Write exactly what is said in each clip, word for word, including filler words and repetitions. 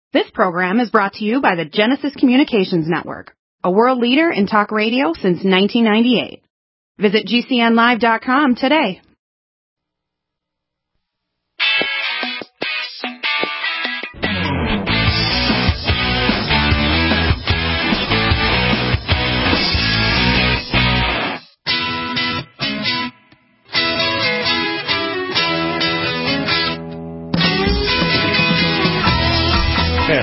This program is brought to you by the Genesis Communications Network, a world leader in talk radio since nineteen ninety-eight. Visit G C N live dot com today. Yes.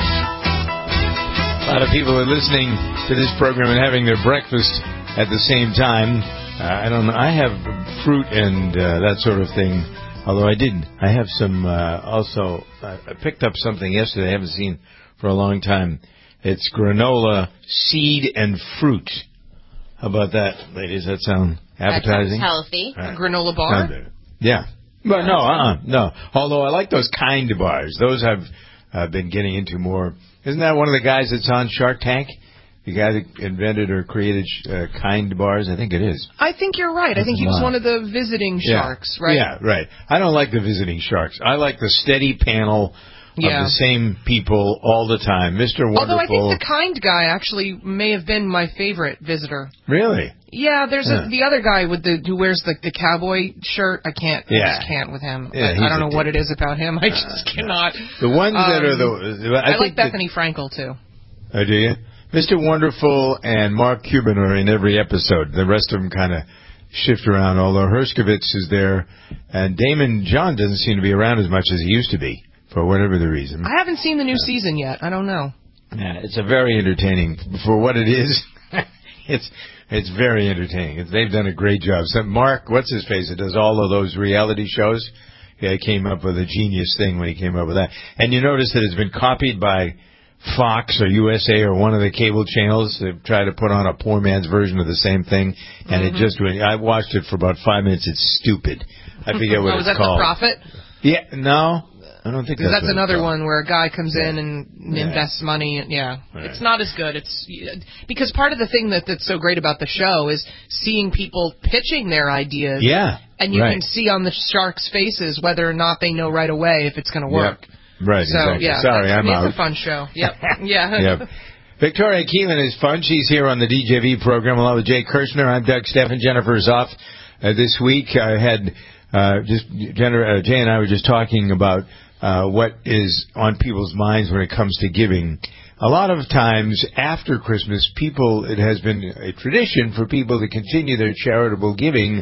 A lot of people are listening to this program and having their breakfast at the same time. Uh, I don't know. I have fruit and uh, that sort of thing. Although I didn't. I have some uh, also. Uh, I picked up something yesterday I haven't seen for a long time. It's granola, seed, and fruit. How about that, ladies? That sound appetizing? That sounds healthy. Uh, A granola bar? Yeah. But no, uh-uh, no. Although I like those kind bars. Those I've uh, been getting into more. Isn't that one of the guys that's on Shark Tank? The guy that invented or created uh, kind bars? I think it is. I think you're right. I think he was one of the visiting sharks, yeah. right? Yeah, right. I don't like the visiting sharks. I like the steady panel yeah. of the same people all the time. Mister Wonderful. Although I think the kind guy actually may have been my favorite visitor. Really? Yeah, there's yeah. A, the other guy with the who wears the, the cowboy shirt. I can't. Yeah. I just can't with him. Yeah, I, I don't know dick. what it is about him. I just uh, cannot. The ones um, that are the... I, I like think Bethany that, Frankel, too. Oh, do you? Mister Wonderful and Mark Cuban are in every episode. The rest of them kind of shift around, although Herskovitz is there. And Damon John doesn't seem to be around as much as he used to be, for whatever the reason. I haven't seen the new uh, season yet. I don't know. Yeah, it's a very entertaining. For what it is, it's it's very entertaining. It's, they've done a great job. So Mark, what's his face, that does all of those reality shows, yeah, he came up with a genius thing when he came up with that. And you notice that it's been copied by Fox or U S A or one of the cable channels. They've tried to put on a poor man's version of the same thing, and mm-hmm. it just really, I watched it for about five minutes. It's stupid. I forget what oh, it's was that called. The Prophet? Yeah, no. I don't think that's, that's another one where a guy comes yeah. in and yeah. invests money. And, yeah, right. It's not as good. It's because part of the thing that, that's so great about the show is seeing people pitching their ideas. Yeah, and you right. can see on the sharks' faces whether or not they know right away if it's going to work. Yep. Right. So exactly. yeah, sorry, I'm it's out. It's a fun show. Yep. Yeah. Yep. Victoria Keelan is fun. She's here on the D J V program along with Jay Kirshner. I'm Doug Steffen. Jennifer's off uh, this week. I had uh, just Jennifer, uh, Jay and I were just talking about. Uh, what is on people's minds when it comes to giving. A lot of times after Christmas, people, it has been a tradition for people to continue their charitable giving.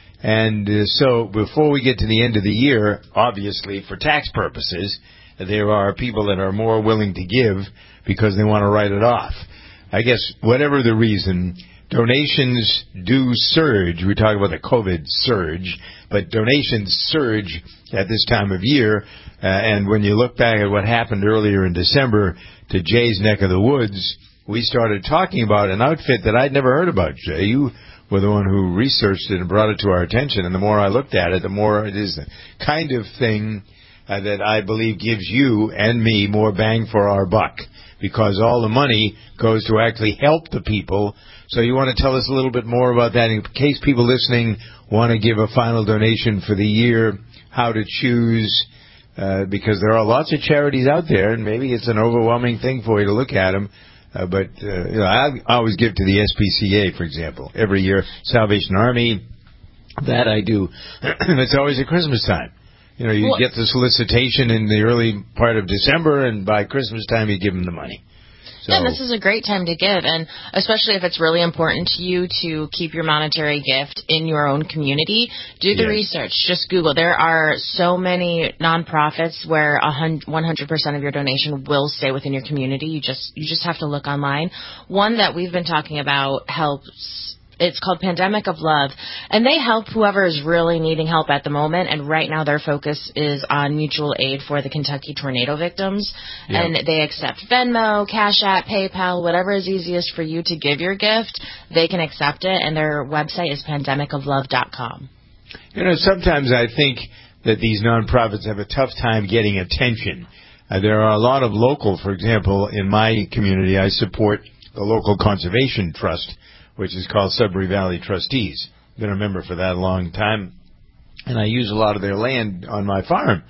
And uh, so before we get to the end of the year, obviously for tax purposes, there are people that are more willing to give because they want to write it off. I guess whatever the reason, donations do surge. We talk about the COVID surge, but donations surge at this time of year. Uh, and when you look back at what happened earlier in December to Jay's neck of the woods, we started talking about an outfit that I'd never heard about. Jay, you were the one who researched it and brought it to our attention. And the more I looked at it, the more it is the kind of thing uh, that I believe gives you and me more bang for our buck, because all the money goes to actually help the people. So you want to tell us a little bit more about that in case people listening want to give a final donation for the year, how to choose, uh, because there are lots of charities out there, and maybe it's an overwhelming thing for you to look at them. Uh, but uh, you know, I always give to the S P C A, for example, every year. Salvation Army, that I do. It's always at Christmas time. You know, you well, get the solicitation in the early part of December, and by Christmas time you give them the money. So, yeah, this is a great time to give, and especially if it's really important to you to keep your monetary gift in your own community, do the yes. research. Just Google. There are so many nonprofits where one hundred percent of your donation will stay within your community. You just you just have to look online. One that we've been talking about helps. It's called Pandemic of Love, and they help whoever is really needing help at the moment, and right now their focus is on mutual aid for the Kentucky tornado victims, yep. and they accept Venmo, Cash App, PayPal, whatever is easiest for you to give your gift, they can accept it, and their website is pandemic of love dot com. You know, sometimes I think that these nonprofits have a tough time getting attention. Uh, there are a lot of local, for example, in my community, I support the local conservation trust, which is called Sudbury Valley Trustees. I've been a member for that a long time, and I use a lot of their land on my farm.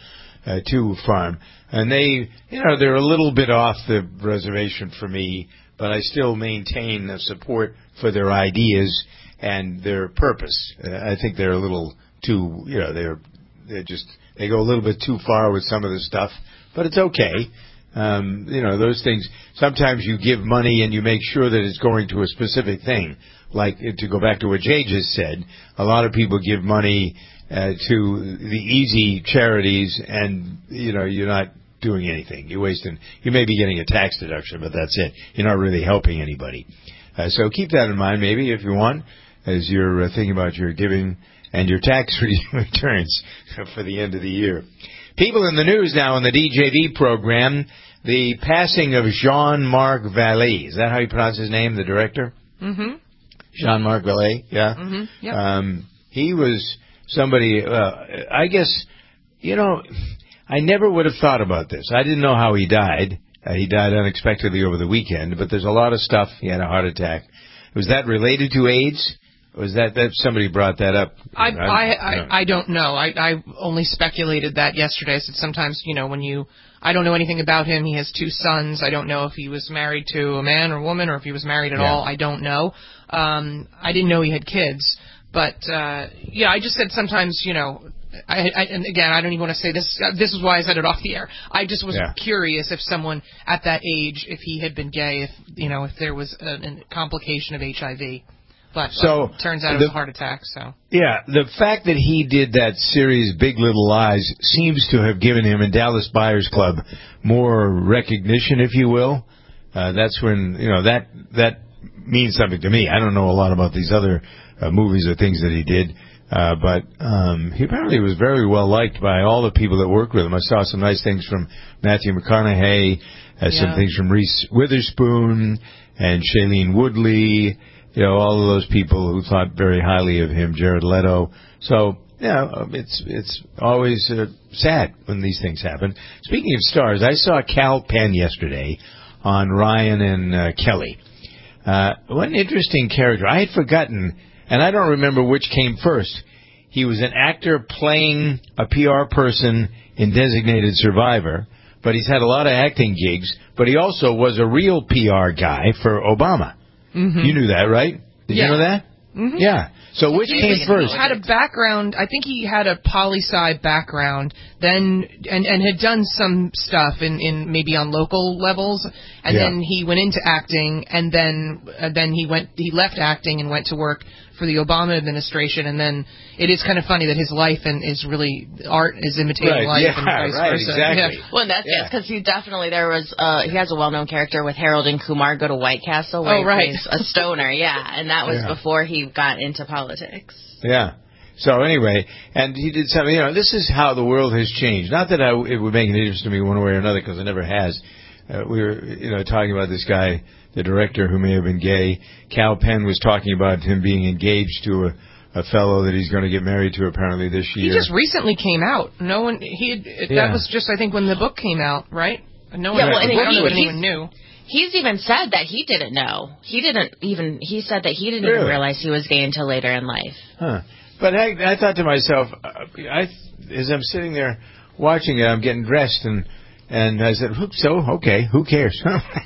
uh, to farm. And they, you know, they're a little bit off the reservation for me, but I still maintain the support for their ideas and their purpose. Uh, I think they're a little too, you know, they're they're just they go a little bit too far with some of the stuff, but it's okay. Um, you know, those things. Sometimes you give money and you make sure that it's going to a specific thing. Like, to go back to what Jay just said, a lot of people give money uh, to the easy charities, and you know, you're not doing anything. You're wasting. You may be getting a tax deduction, but that's it. You're not really helping anybody. Uh, so keep that in mind, maybe, if you want, as you're uh, thinking about your giving and your tax returns for the end of the year. People in the news now in the D J V program, the passing of Jean-Marc Vallée. Is that how you pronounce his name, the director? Mm-hmm. Jean-Marc Vallée, yeah. Mm-hmm. Yep. Um, he was somebody, uh, I guess, you know, I never would have thought about this. I didn't know how he died. Uh, he died unexpectedly over the weekend, but there's a lot of stuff. He had a heart attack. Was that related to AIDS? Was that, that somebody brought that up? I I I, I, I don't know. I, I only speculated that yesterday. I said sometimes, you know, when you, I don't know anything about him. He has two sons. I don't know if he was married to a man or woman, or if he was married at yeah. all. I don't know. Um, I didn't know he had kids. But, uh, yeah, I just said sometimes, you know, I, I, and again, I don't even want to say this. Uh, this is why I said it off the air. I just was yeah. curious if someone at that age, if he had been gay, if, you know, if there was a, a complication of H I V. But so, uh, turns out it the, was a heart attack. So yeah, the fact that he did that series Big Little Lies seems to have given him in Dallas Buyers Club more recognition, if you will. Uh, that's when, you know, that that means something to me. I don't know a lot about these other uh, movies or things that he did, uh, but um, he apparently was very well liked by all the people that worked with him. I saw some nice things from Matthew McConaughey, uh, some yeah. things from Reese Witherspoon and Shailene Woodley. You know, all of those people who thought very highly of him, Jared Leto. So, you know, it's it's always uh, sad when these things happen. Speaking of stars, I saw Kal Penn yesterday on Ryan and uh, Kelly. Uh, what an interesting character. I had forgotten, and I don't remember which came first. He was an actor playing a P R person in Designated Survivor, but he's had a lot of acting gigs, but he also was a real P R guy for Obama. Mm-hmm. You knew that, right? Did yeah. you know that? Mm-hmm. Yeah. So which he came first? He had a background. I think he had a poli-sci background, then and and had done some stuff in, in maybe on local levels, and yeah. then he went into acting, and then uh, then he went he left acting and went to work for the Obama administration, and then it is kind of funny that his life and is really art is imitating right. life yeah, and vice right, versa. Exactly. Yeah. Well, that's yeah. because he definitely there was uh he has a well-known character with Harold and Kumar Go to White Castle where oh, right. he's a stoner, yeah, and that was yeah. before he got into politics. Yeah. So anyway, and he did something. You know, this is how the world has changed. Not that I, it would make any difference to me one way or another, because it never has. Uh, we were, you know, talking about this guy, the director who may have been gay. Kal Penn was talking about him being engaged to a, a fellow that he's going to get married to apparently this year. He just recently came out. No one. He had, yeah. that was just I think when the book came out, right? No one. Yeah, well, I don't know if he, anyone knew. He's even said that he didn't know. He didn't even. He said that he didn't really? even realize he was gay until later in life. Huh. But I, I thought to myself, I, as I'm sitting there watching it, I'm getting dressed, and and I said, so, okay, who cares?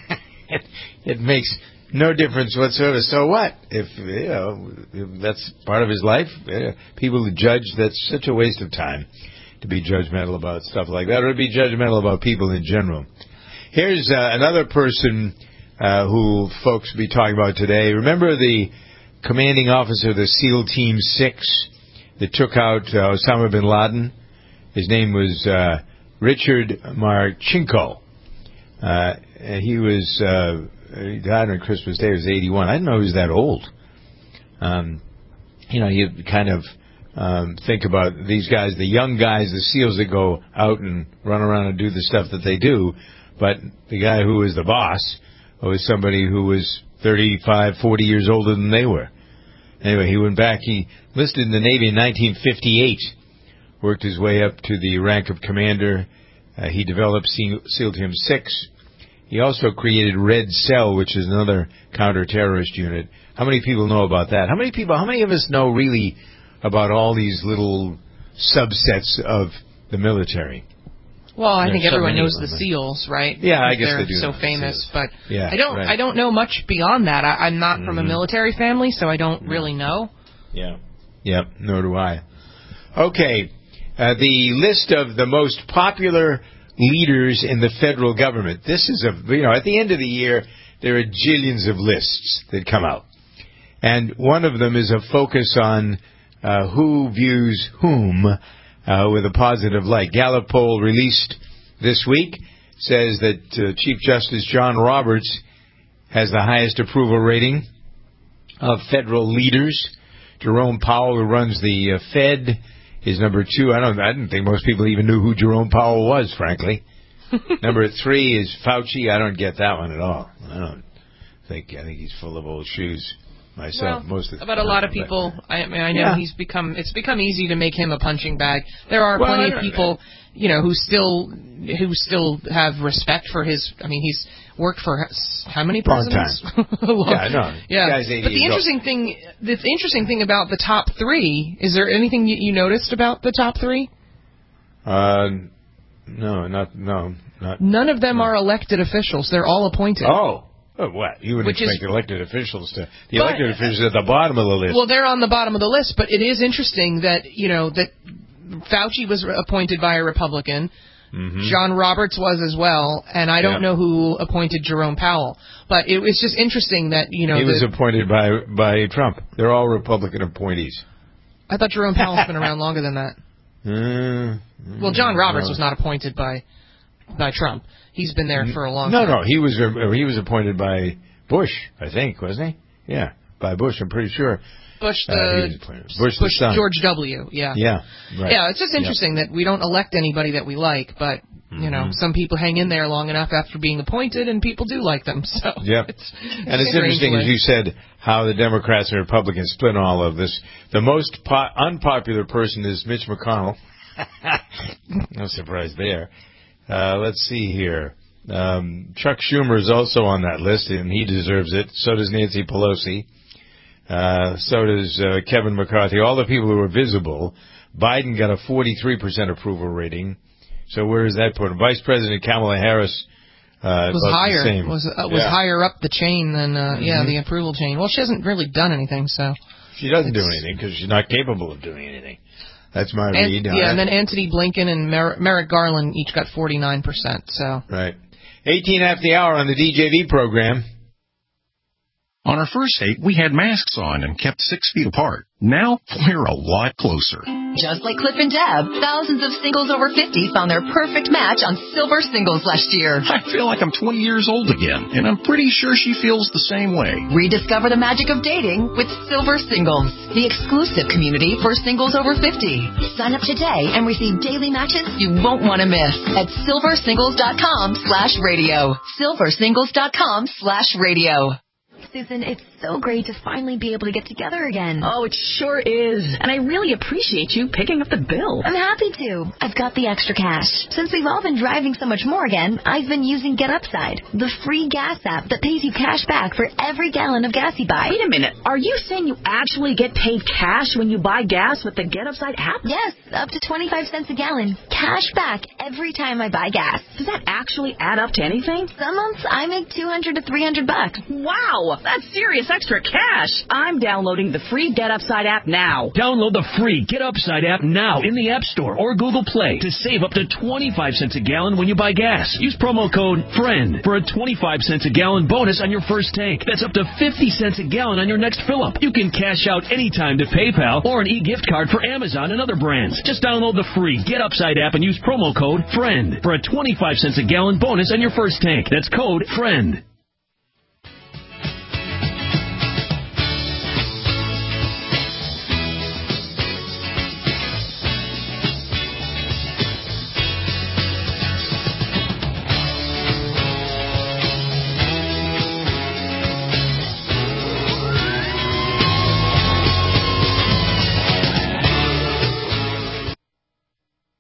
it, it makes no difference whatsoever. So what? If, you know, if that's part of his life, yeah, people who judge, that's such a waste of time to be judgmental about stuff like that, or to be judgmental about people in general. Here's uh, another person uh, who folks will be talking about today. Remember the commanding officer of the SEAL Team six that took out uh, Osama bin Laden? His name was uh, Richard Marcinko. Uh, he was uh, he died on Christmas Day. He was eighty-one. I didn't know he was that old. Um, you know, you kind of um, think about these guys, the young guys, the SEALs that go out and run around and do the stuff that they do. But the guy who was the boss was somebody who was thirty-five, forty years older than they were. Anyway, he went back. He enlisted in the Navy in nineteen fifty-eight, worked his way up to the rank of commander. Uh, he developed SEAL Team six. He also created Red Cell, which is another counter-terrorist unit. How many people know about that? How many people, how many of us know really about all these little subsets of the military? Well, I think so everyone many knows of the them. SEALs, right? Yeah, I guess They're they do so know the famous, SEALs. but Yeah, I don't. right. I don't know much beyond that. I, I'm not mm-hmm. from a military family, so I don't really know. Yeah. Yep. Nor do I. Okay. Uh, the list of the most popular leaders in the federal government. This is a you know at the end of the year there are jillions of lists that come out, and one of them is a focus on uh, who views whom uh, with a positive light. Gallup poll released this week says that uh, Chief Justice John Roberts has the highest approval rating of federal leaders. Jerome Powell, who runs the uh, Fed, is number two. I don't. I didn't think most people even knew who Jerome Powell was, frankly. Number three is Fauci. I don't get that one at all. I don't think. I think he's full of old shoes myself. Well, most of the but time. a lot of people. I mean, I know Yeah. he's become. It's become easy to make him a punching bag. There are Well, plenty I of don't people, know. you know, who still who still have respect for his. I mean, he's worked for how many presidents? Long time. Long, yeah, I know. Yeah, Guy's eighty but the years interesting old. thing, the interesting thing about the top three, is there anything you, you noticed about the top three? Uh, no, not no, not. None of them no. are elected officials. They're all appointed. Oh. Oh, what? You would Which expect is, elected officials to... The but, elected officials are at the bottom of the list. Well, they're on the bottom of the list, but it is interesting that, you know, that Fauci was appointed by a Republican. Mm-hmm. John Roberts was as well, and I don't yep. know who appointed Jerome Powell. But it was just interesting that, you know... He was the, appointed by by Trump. They're all Republican appointees. I thought Jerome Powell's been around longer than that. Uh, well, John Roberts no. was not appointed by by Trump. He's been there for a long no, time. No, no, he was uh, he was appointed by Bush, I think, wasn't he? Yeah, by Bush, I'm pretty sure. Bush the uh, Bush, Bush the son. George W. Yeah. Yeah. Right. Yeah, it's just interesting yep. that we don't elect anybody that we like, but mm-hmm. you know, some people hang in there long enough after being appointed, and people do like them. So yep. it's, and it's interesting, as you said, how the Democrats and Republicans split on all of this. The most po- unpopular person is Mitch McConnell. No surprise there. Uh, let's see here. Um, Chuck Schumer is also on that list, and he deserves it. So does Nancy Pelosi. Uh, so does uh, Kevin McCarthy. All the people who are visible. Biden got a forty-three percent approval rating. So where does that put him? Vice President Kamala Harris uh, was higher. The same. Was uh, was yeah. higher up the chain than uh, mm-hmm. yeah the approval chain. Well, she hasn't really done anything, so she doesn't do anything because she's not capable of doing anything. That's my and, read. Yeah, right. And then Anthony Blinken and Mer- Merrick Garland each got forty-nine percent. So right. eighteen after the hour on the D J V program. On our first date, we had masks on and kept six feet apart. Now, we're a lot closer. Just like Cliff and Deb, thousands of singles over fifty found their perfect match on Silver Singles last year. I feel like I'm twenty years old again, and I'm pretty sure she feels the same way. Rediscover the magic of dating with Silver Singles, the exclusive community for singles over fifty. Sign up today and receive daily matches you won't want to miss at silversingles.com slash radio. silversingles.com slash radio. Susan, it's so great to finally be able to get together again. Oh, it sure is. And I really appreciate you picking up the bill. I'm happy to. I've got the extra cash. Since we've all been driving so much more again, I've been using Get Upside, the free gas app that pays you cash back for every gallon of gas you buy. Wait a minute. Are you saying you actually get paid cash when you buy gas with the Get Upside app? Yes, up to twenty-five cents a gallon. Cash back every time I buy gas. Does that actually add up to anything? Some months I make two hundred to three hundred bucks. Wow! That's serious extra cash. I'm downloading the free Get Upside app now. Download the free Get Upside app now in the App Store or Google Play to save up to twenty-five cents a gallon when you buy gas. Use promo code FRIEND for a twenty-five cents a gallon bonus on your first tank. That's up to fifty cents a gallon on your next fill-up. You can cash out anytime to PayPal or an e-gift card for Amazon and other brands. Just download the free Get Upside app and use promo code FRIEND for a twenty-five cents a gallon bonus on your first tank. That's code FRIEND.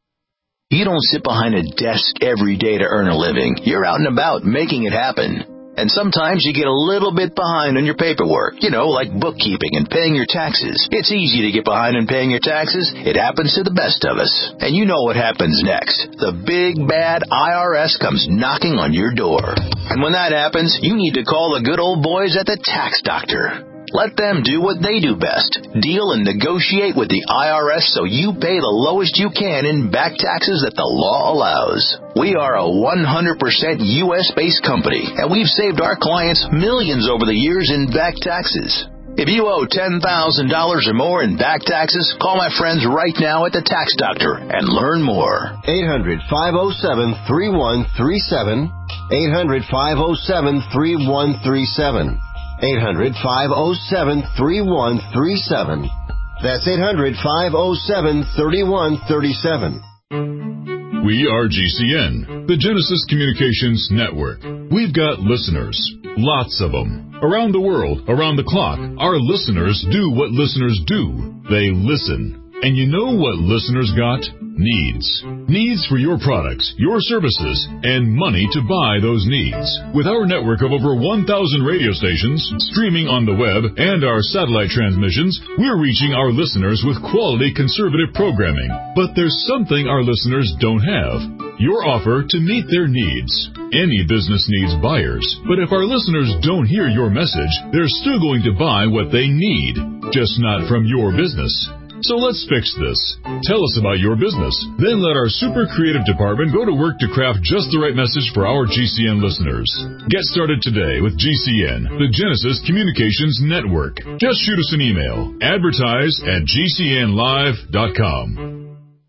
You don't sit behind a desk every day to earn a living. You're out and about making it happen. And sometimes you get a little bit behind on your paperwork, you know, like bookkeeping and paying your taxes. It's easy to get behind in paying your taxes. It happens to the best of us. And you know what happens next. The big, bad I R S comes knocking on your door. And when that happens, you need to call the good old boys at the Tax Doctor. Let them do what they do best. Deal and negotiate with the I R S so you pay the lowest you can in back taxes that the law allows. We are a one hundred percent U S-based company, and we've saved our clients millions over the years in back taxes. If you owe ten thousand dollars or more in back taxes, call my friends right now at the Tax Doctor and learn more. eight hundred, five oh seven, three one three seven. eight hundred, five oh seven, three one three seven. eight hundred, five oh seven, three one three seven. That's eight hundred, five oh seven, three one three seven. We are G C N, the Genesis Communications Network. We've got listeners, lots of them. Around the world, around the clock, our listeners do what listeners do. They listen. And you know what listeners got? Needs. Needs for your products, your services, and money to buy those needs. With our network of over one thousand radio stations, streaming on the web, and our satellite transmissions, we're reaching our listeners with quality conservative programming. But there's something our listeners don't have. Your offer to meet their needs. Any business needs buyers, but if our listeners don't hear your message, they're still going to buy what they need, just not from your business. So let's fix this. Tell us about your business. Then let our super creative department go to work to craft just the right message for our G C N listeners. Get started today with G C N, the Genesis Communications Network. Just shoot us an email. Advertise at G C N live dot com.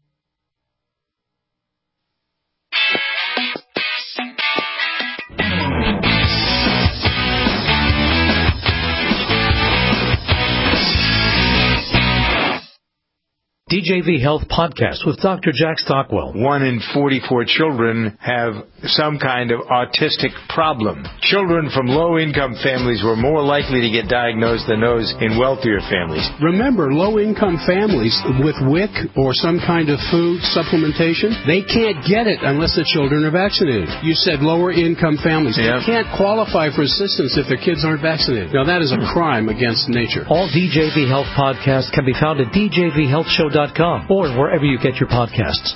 D J V Health Podcast with Doctor Jack Stockwell. One in forty-four children have some kind of autistic problem. Children from low-income families were more likely to get diagnosed than those in wealthier families. Remember, low-income families with W I C or some kind of food supplementation, they can't get it unless the children are vaccinated. You said lower-income families. Yep. They can't qualify for assistance if their kids aren't vaccinated. Now, that is a crime against nature. All D J V Health podcasts can be found at D J V health show dot com or wherever you get your podcasts.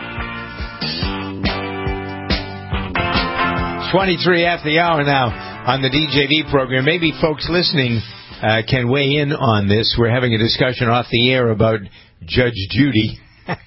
twenty-three after the hour now on the D J V program. Maybe folks listening uh, can weigh in on this. We're having a discussion off the air about Judge Judy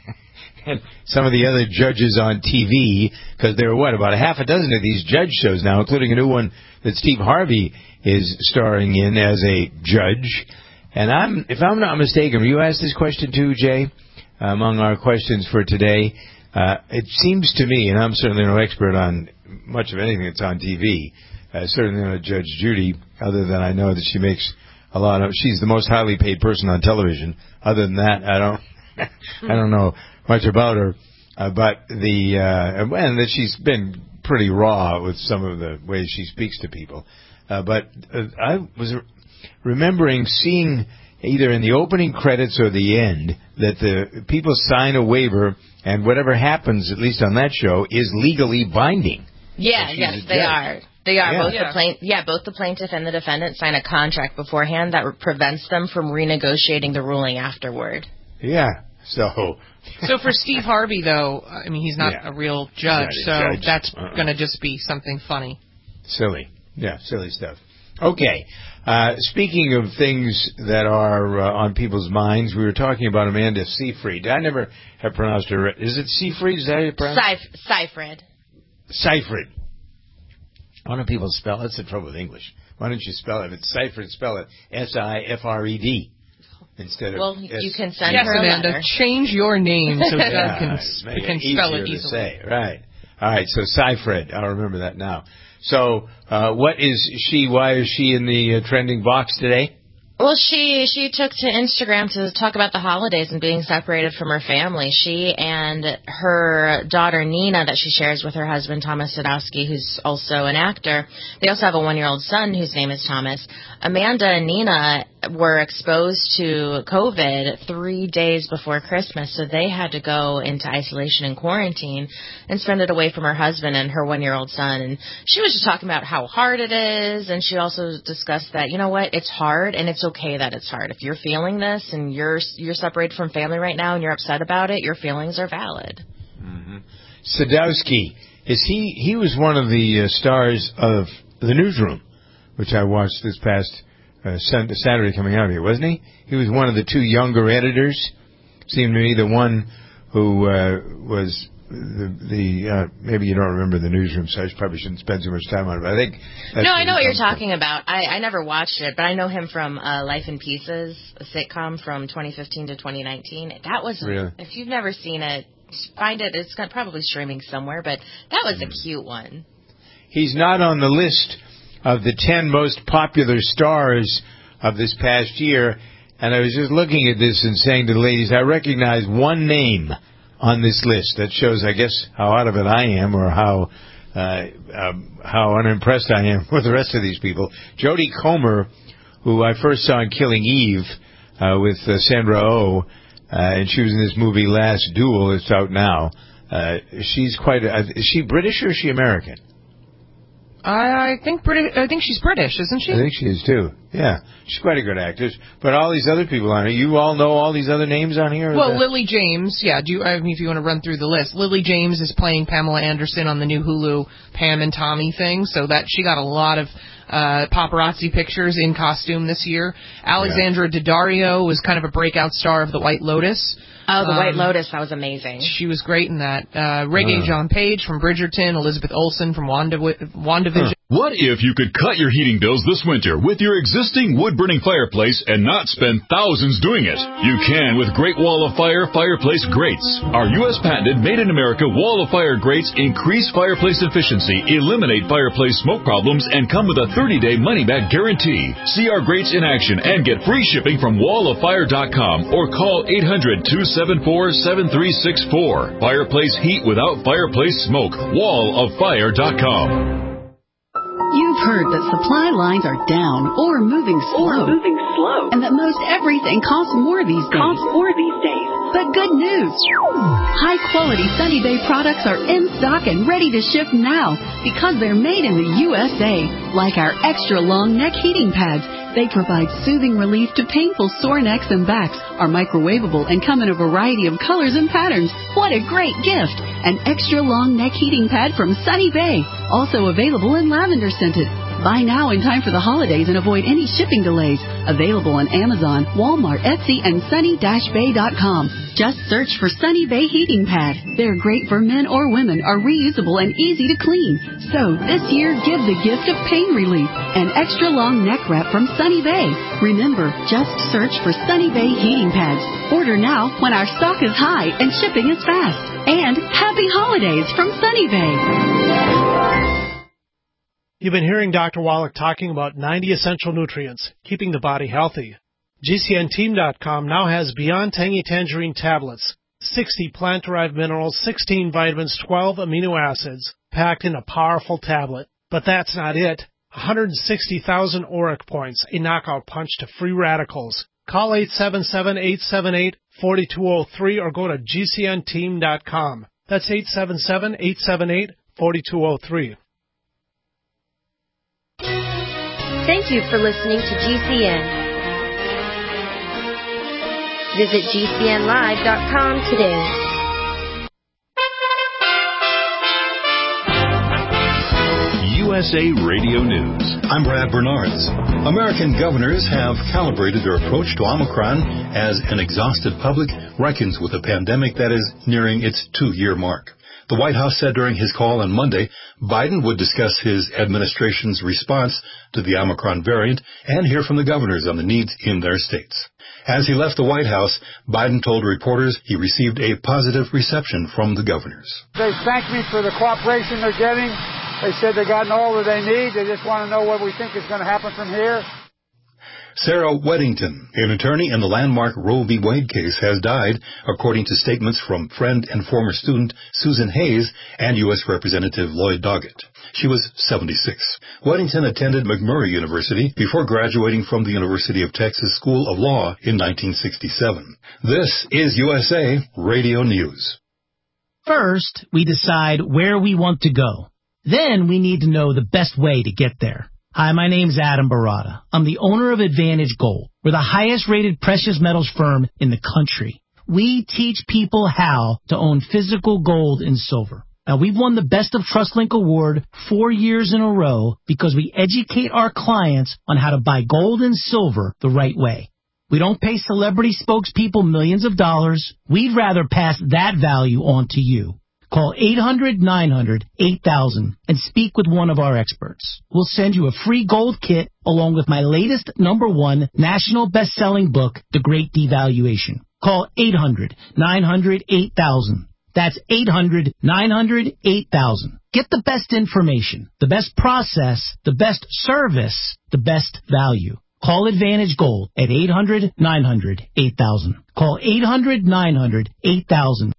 and some of the other judges on T V, because there are, what, about a half a dozen of these judge shows now, including a new one that Steve Harvey is starring in as a judge. And I'm, if I'm not mistaken, you asked this question too, Jay, uh, among our questions for today. Uh, it seems to me, and I'm certainly no expert on much of anything that's on T V, uh, certainly not Judge Judy, other than I know that she makes a lot of, she's the most highly paid person on television. Other than that, I don't, I don't know much about her. Uh, but the, uh, and that she's been pretty raw with some of the ways she speaks to people. Uh, but uh, I was remembering seeing either in the opening credits or the end that the people sign a waiver, and whatever happens, at least on that show, is legally binding. Yeah, yes, they are. They are. Yeah. Both Yeah. the plaint, yeah, both the plaintiff and the defendant sign a contract beforehand that prevents them from renegotiating the ruling afterward. Yeah. So. So for Steve Harvey, though, I mean, he's not Yeah. a real judge, He's so not a judge. that's Uh-uh. going to just be something funny. Silly. Yeah, silly stuff. Okay. Uh, speaking of things that are uh, on people's minds, we were talking about Amanda Seyfried. I never have pronounced her. Is it Seyfried? Is that how you pronounce it? Seif- Seyfried. Seyfried. Why don't people spell it? That's the trouble with English. Why don't you spell it? If it's Seyfried, spell it S I F R E D instead of Well, S- you can send yes, her a Amanda, letter. change your name so Doug Yeah, can, make can it spell easier it to easily. say. Right. All right, so Seyfried. I'll remember that now. So, uh, what is she, why is she in the uh, trending box today? Well, she she took to Instagram to talk about the holidays and being separated from her family. She and her daughter Nina, that she shares with her husband Thomas Sadowski, who's also an actor. They also have a one-year-old son whose name is Thomas. Amanda and Nina were exposed to COVID three days before Christmas, so they had to go into isolation and quarantine and spend it away from her husband and her one-year-old son. And she was just talking about how hard it is, and she also discussed that, you know what, it's hard, and it's okay that it's hard. If you're feeling this and you're you're separated from family right now and you're upset about it, your feelings are valid. Mm-hmm. Sadowski, is he? He was one of the uh, stars of The Newsroom, which I watched this past uh, Saturday coming out here, wasn't he? He was one of the two younger editors. Seemed to me the one who uh, was the, the uh, maybe you don't remember The Newsroom, so I probably shouldn't spend too much time on it. But I think that's no, I know what you're from. talking about. I, I never watched it, but I know him from uh, Life in Pieces, a sitcom from twenty fifteen to twenty nineteen. That was, really? If you've never seen it, find it. It's probably streaming somewhere, but that was mm. a cute one. He's not on the list of the ten most popular stars of this past year, and I was just looking at this and saying to the ladies, I recognize one name on this list. That shows, I guess, how out of it I am, or how uh, um, how unimpressed I am with the rest of these people. Jodie Comer, who I first saw in Killing Eve uh, with uh, Sandra Oh, uh, and she was in this movie Last Duel. It's out now. Uh, she's quite. A, is she British or is she American? I think British. I think she's British, isn't she? I think she is too. Yeah, she's quite a good actress. But all these other people on it, you all know all these other names on here? Well, Lily James. Yeah. Do you? I mean, if you want to run through the list, Lily James is playing Pamela Anderson on the new Hulu Pam and Tommy thing. So that she got a lot of uh, paparazzi pictures in costume this year. Alexandra yeah. Daddario was kind of a breakout star of The White Lotus. Oh, The um, White Lotus, that was amazing. She was great in that. Uh, Reggae uh. John Page from Bridgerton, Elizabeth Olsen from Wanda, WandaVision. Huh. What if you could cut your heating bills this winter with your existing wood-burning fireplace and not spend thousands doing it? You can with Great Wall of Fire Fireplace Grates. Our U S patented made-in-America Wall of Fire grates increase fireplace efficiency, eliminate fireplace smoke problems, and come with a thirty-day money-back guarantee. See our grates in action and get free shipping from wall of fire dot com or call eight hundred, two seven four, seven three six four. Fireplace heat without fireplace smoke. wall of fire dot com. You've heard that supply lines are down or moving slow. Or moving slow. And that most everything costs more these days. Costs more these days. But good news. High-quality Sunny Bay products are in stock and ready to ship now because they're made in the U S A. Like our extra-long neck heating pads. They provide soothing relief to painful sore necks and backs, are microwavable, and come in a variety of colors and patterns. What a great gift! An extra-long neck heating pad from Sunny Bay. Also available in lavender scented. Buy now in time for the holidays and avoid any shipping delays. Available on Amazon, Walmart, Etsy, and sunny dash bay dot com. Just search for Sunny Bay Heating Pad. They're great for men or women, are reusable and easy to clean. So this year, give the gift of pain relief. An extra long neck wrap from Sunny Bay. Remember, just search for Sunny Bay Heating Pads. Order now when our stock is high and shipping is fast. And happy holidays from Sunny Bay. You've been hearing Doctor Wallach talking about ninety essential nutrients, keeping the body healthy. G C N team dot com now has Beyond Tangy Tangerine tablets, sixty plant-derived minerals, sixteen vitamins, twelve amino acids, packed in a powerful tablet. But that's not it. one hundred sixty thousand auric points, a knockout punch to free radicals. Call eight seven seven, eight seven eight, four two zero three or go to G C N team dot com. That's eight seven seven, eight seven eight, four two zero three. Thank you for listening to G C N. Visit G C N live dot com today. U S A Radio News. I'm Brad Bernards. American governors have calibrated their approach to Omicron as an exhausted public reckons with a pandemic that is nearing its two-year mark. The White House said during his call on Monday, Biden would discuss his administration's response to the Omicron variant and hear from the governors on the needs in their states. As he left the White House, Biden told reporters he received a positive reception from the governors. They thanked me for the cooperation they're getting. They said they've gotten all that they need. They just want to know what we think is going to happen from here. Sarah Weddington, an attorney in the landmark Roe v. Wade case, has died, according to statements from friend and former student Susan Hayes and U S Representative Lloyd Doggett. She was seventy-six. Weddington attended McMurray University before graduating from the University of Texas School of Law in nineteen sixty-seven. This is U S A Radio News. First, we decide where we want to go. Then we need to know the best way to get there. Hi, my name's Adam Barada. I'm the owner of Advantage Gold. We're the highest rated precious metals firm in the country. We teach people how to own physical gold and silver. Now, we've won the Best of TrustLink Award four years in a row because we educate our clients on how to buy gold and silver the right way. We don't pay celebrity spokespeople millions of dollars. We'd rather pass that value on to you. Call eight hundred nine hundred eight thousand and speak with one of our experts. We'll send you a free gold kit along with my latest number one national best-selling book, The Great Devaluation. Call eight hundred nine hundred eight thousand. That's eight hundred nine hundred eight thousand. Get the best information, the best process, the best service, the best value. Call Advantage Gold at eight hundred nine hundred eight thousand. Call eight hundred nine hundred eight thousand.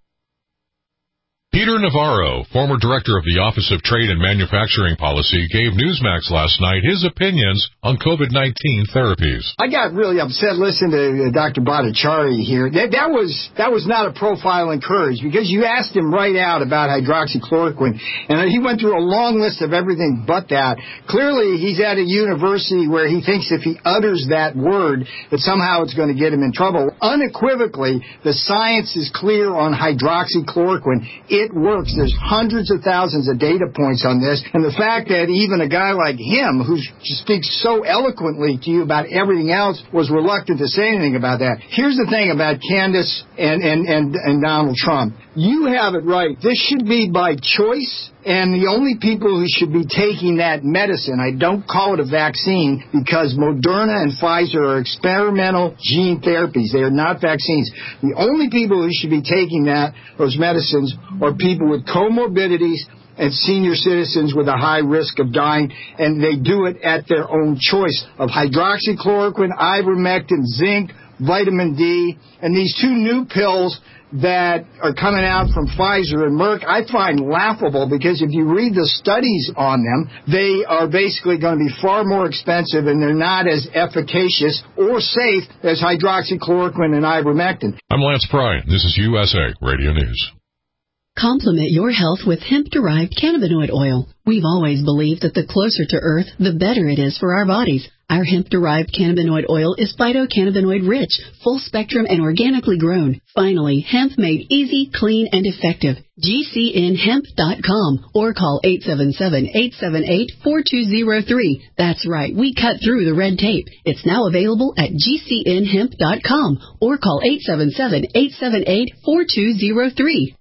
Peter Navarro, former director of the Office of Trade and Manufacturing Policy, gave Newsmax last night his opinions on COVID nineteen therapies. I got really upset listening to Doctor Bhattacharya here. That, that was that was not a profile in courage, because you asked him right out about hydroxychloroquine, and he went through a long list of everything but that. Clearly, he's at a university where he thinks if he utters that word, that somehow it's going to get him in trouble. Unequivocally, the science is clear on hydroxychloroquine. It works. There's hundreds of thousands of data points on this, and the fact that even a guy like him, who speaks so eloquently to you about everything else, was reluctant to say anything about that. Here's the thing about Candace and, and, and, and Donald Trump. You have it right. This should be by choice, and the only people who should be taking that medicine, I don't call it a vaccine, because Moderna and Pfizer are experimental gene therapies. They are not vaccines. The only people who should be taking that, those medicines, are people with comorbidities and senior citizens with a high risk of dying, and they do it at their own choice of hydroxychloroquine, ivermectin, zinc, vitamin D, and these two new pills that are coming out from Pfizer and Merck, I find laughable, because if you read the studies on them, they are basically going to be far more expensive, and they're not as efficacious or safe as hydroxychloroquine and ivermectin. I'm Lance Pride. This is U S A Radio News. Complement your health with hemp-derived cannabinoid oil. We've always believed that the closer to Earth, the better it is for our bodies. Our hemp-derived cannabinoid oil is phytocannabinoid-rich, full-spectrum, and organically grown. Finally, hemp made easy, clean, and effective. G C N hemp dot com or call eight seven seven, eight seven eight, four two zero three. That's right, we cut through the red tape. It's now available at G C N hemp dot com or call eight seven seven, eight seven eight, four two zero three.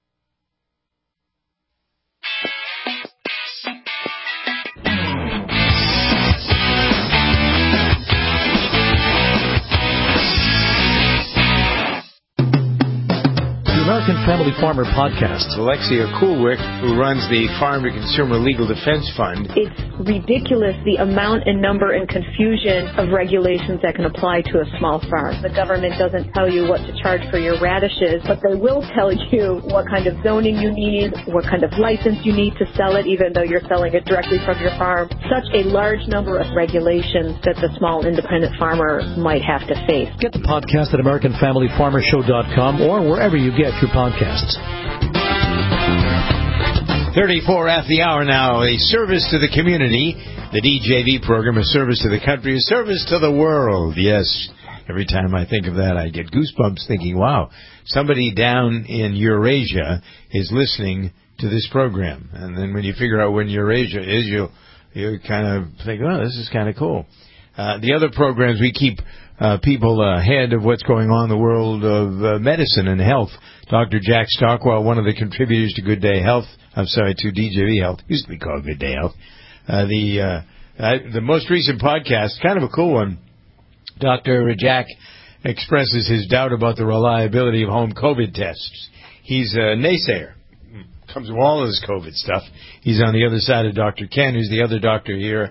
American Family Farmer Podcast. Alexia Kulwick, who runs the Farm to Consumer Legal Defense Fund. It's ridiculous, the amount and number and confusion of regulations that can apply to a small farm. The government doesn't tell you what to charge for your radishes, but they will tell you what kind of zoning you need, what kind of license you need to sell it, even though you're selling it directly from your farm. Such a large number of regulations that the small independent farmer might have to face. Get the podcast at American Family Farmer Show dot com or wherever you get your podcasts. thirty-four after the hour now. A service to the community. The D J V program, a service to the country, a service to the world. Yes. Every time I think of that, I get goosebumps thinking, wow, somebody down in Eurasia is listening to this program. And then when you figure out when Eurasia is, you you kind of think, oh, this is kind of cool. Uh, the other programs, we keep uh, people ahead of what's going on in the world of uh, medicine and health. Doctor Jack Stockwell, one of the contributors to Good Day Health, I'm sorry, to D J V Health, used to be called Good Day Health. Uh, the uh, uh, the most recent podcast, kind of a cool one, Doctor Jack expresses his doubt about the reliability of home COVID tests. He's a naysayer. Comes with all of this COVID stuff. He's on the other side of Doctor Ken, who's the other doctor here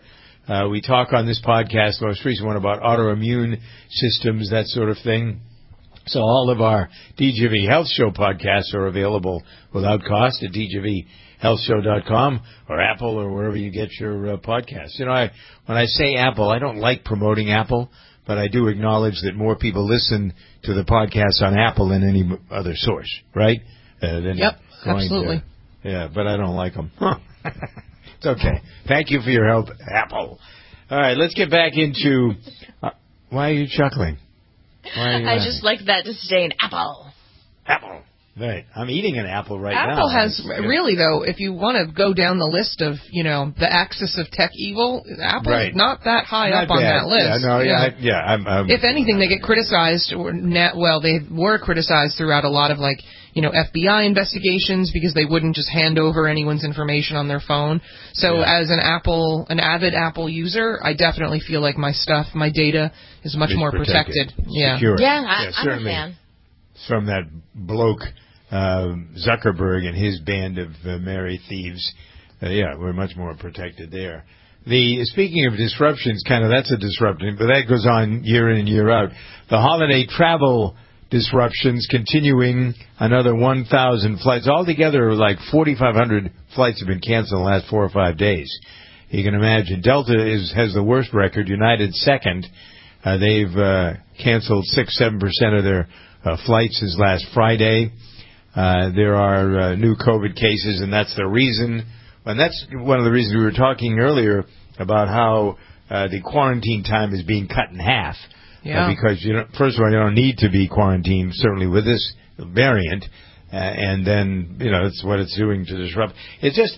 Uh, we talk on this podcast, the most recent one, about autoimmune systems, that sort of thing. So all of our D J V Health Show podcasts are available without cost at D J V health show dot com or Apple or wherever you get your uh, podcasts. You know, I, when I say Apple, I don't like promoting Apple, but I do acknowledge that more people listen to the podcasts on Apple than any other source, right? Uh, than yep, going absolutely. To, yeah, but I don't like them. It's okay. Thank you for your help, Apple. All right, let's get back into... Uh, why are you chuckling? Why are you I laughing? just like that disdain. Apple. Apple. Right. I'm eating an apple right Apple now. Apple has, really, though, if you want to go down the list of, you know, the axis of tech evil, Apple's right. not that high not up on bad. that list. Yeah, no, yeah, yeah. I, yeah I'm, I'm, if anything, they get criticized, or net, well, they were criticized throughout a lot of, like, you know, F B I investigations because they wouldn't just hand over anyone's information on their phone. So yeah. as an Apple, an avid Apple user, I definitely feel like my stuff, my data is much it's more protected. protected. Yeah. Secure. Yeah, I, yeah, I'm certainly. a fan. From that bloke, uh, Zuckerberg and his band of uh, merry thieves. Uh, yeah, we're much more protected there. The speaking of disruptions, kind of that's a disruption, but that goes on year in and year out. The holiday travel disruptions continuing, another one thousand flights. Altogether, like forty-five hundred flights have been canceled in the last four or five days. You can imagine. Delta is has the worst record. United second. Uh, they've uh, canceled six, seven percent of their uh, flights since last Friday. Uh, there are uh, new COVID cases, and that's the reason. And that's one of the reasons we were talking earlier about how uh, the quarantine time is being cut in half. Yeah. Uh, because, you know, first of all, you don't need to be quarantined, certainly with this variant. Uh, and then, you know, it's what it's doing to disrupt. It's just,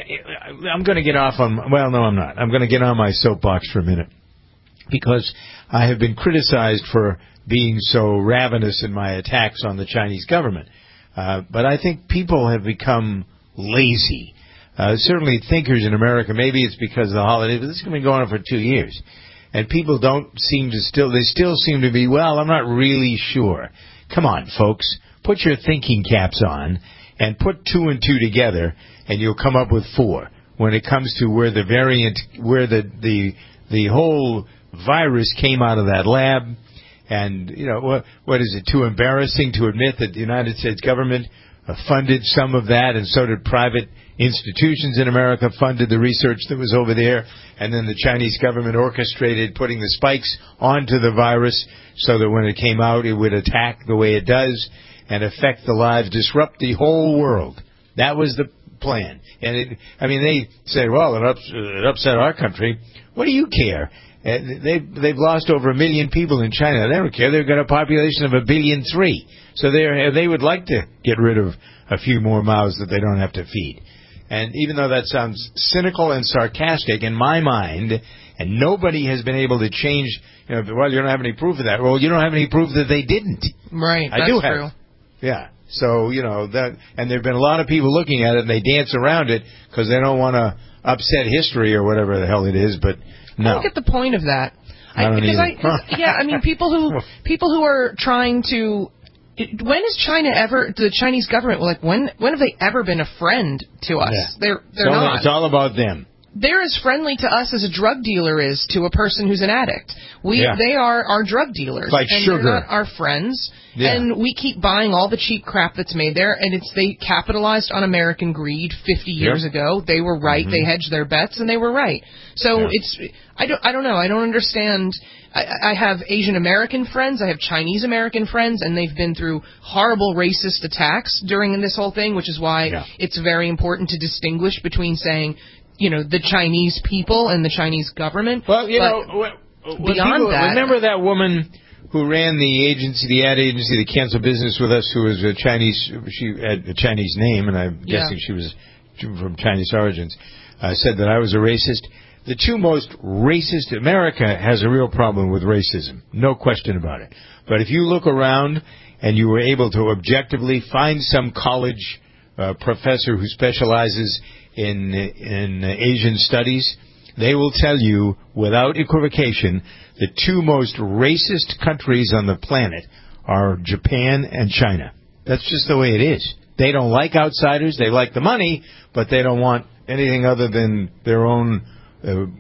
I'm going to get off on, well, no, I'm not. I'm going to get on my soapbox for a minute. Because I have been criticized for being so ravenous in my attacks on the Chinese government. Uh, but I think people have become lazy. Uh, certainly thinkers in America, maybe it's because of the holidays, but this has been going on for two years. And people don't seem to still, they still seem to be, well, I'm not really sure. Come on, folks. Put your thinking caps on and put two and two together, and you'll come up with four. When it comes to where the variant, where the, the, the whole virus came out of that lab, and, you know, what, what is it, too embarrassing to admit that the United States government uh, funded some of that, and so did private institutions in America funded the research that was over there, and then the Chinese government orchestrated putting the spikes onto the virus so that when it came out, it would attack the way it does and affect the lives, disrupt the whole world. That was the plan. And it, I mean, they say, well, it, ups, it upset our country. What do you care? Uh, they've, they've lost over a million people in China. They don't care. They've got a population of a billion three. So they they would like to get rid of a few more mouths that they don't have to feed. And even though that sounds cynical and sarcastic in my mind, and nobody has been able to change, you know, well, you don't have any proof of that. Well, you don't have any proof that they didn't. Right, I that's do have. true. Yeah. So, you know, that, and there have been a lot of people looking at it and they dance around it because they don't want to upset history or whatever the hell it is, but no. I don't get the point of that. I don't because either. I, yeah, I mean, people who people who are trying to. When has China ever, the Chinese government, like, when when have they ever been a friend to us? Yeah. They're they're so not. It's all about them. They're as friendly to us as a drug dealer is to a person who's an addict. We Yeah. They are our drug dealers. Like and sugar. They're not our friends. Yeah. And we keep buying all the cheap crap that's made there, and it's they capitalized on American greed fifty years Yep. ago. They were right. Mhm. They hedged their bets, and they were right. So Yeah. it's I don't I don't know. I don't understand. I, I have Asian American friends. I have Chinese American friends, and they've been through horrible racist attacks during this whole thing, which is why Yeah. it's very important to distinguish between saying, you know, the Chinese people and the Chinese government. Well, you but know, when, when beyond people, that, remember that woman who ran the agency, the ad agency that canceled business with us, who was a Chinese, she had a Chinese name, and I'm Yeah. guessing she was from Chinese origins, uh, said that I was a racist. The two most racist, America has a real problem with racism, no question about it. But if you look around and you were able to objectively find some college uh, professor who specializes in in Asian studies, they will tell you without equivocation the two most racist countries on the planet are Japan and China. That's just the way it is. They don't like outsiders. They like the money, but they don't want anything other than their own uh,